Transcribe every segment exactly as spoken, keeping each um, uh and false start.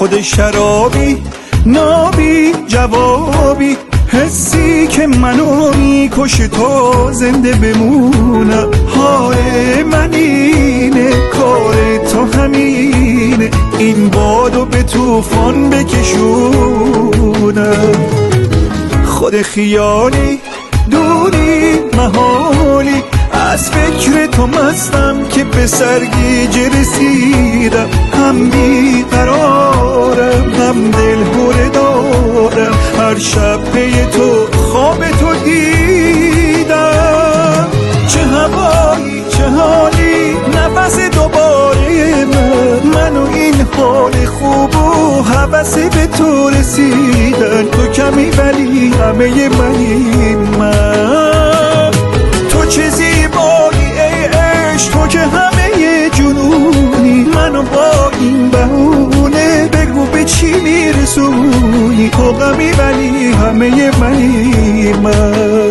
خود شرابی نابی جوابی، حسی که منو میکشه تا زنده بمونم. حال من اینه، کار تو همینه، این بادو به طوفان بکشونم. خود خیالی دوری محالی، از فکر تو مستم که به سرگیجه رسیدم. هم بیقرارم هم دل هره دارم، هر شب پی تو خواب تو دیدم. چه هوایی چه حالی، نفس دوباره من، من و این حال خوب و هوس به تو رسیدن. تو کمی ولی همه منی من. تو چه زیبایی ای عشق، تو که همه جنونی، منو با این بهونه بگو به چی میرسونی. تو غمی ولی همه منی من.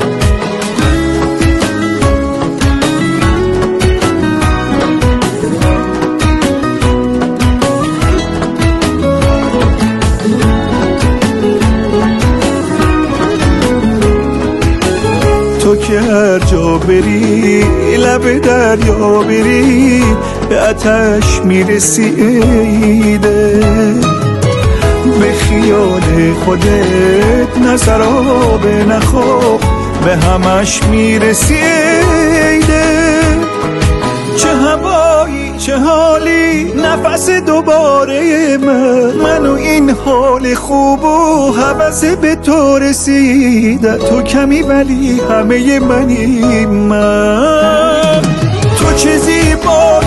تو که هر جا بری لب دریا بری، به آتش میرسی ایده. به خیال خودت نظراب نخواب، به همش میرسی ایده. چه هوایی چه حالی، نفس دوباره من، من و این حال خوب و هوس به تو رسیدن. تو کمی ولی همه منی من. تو چه زیبایی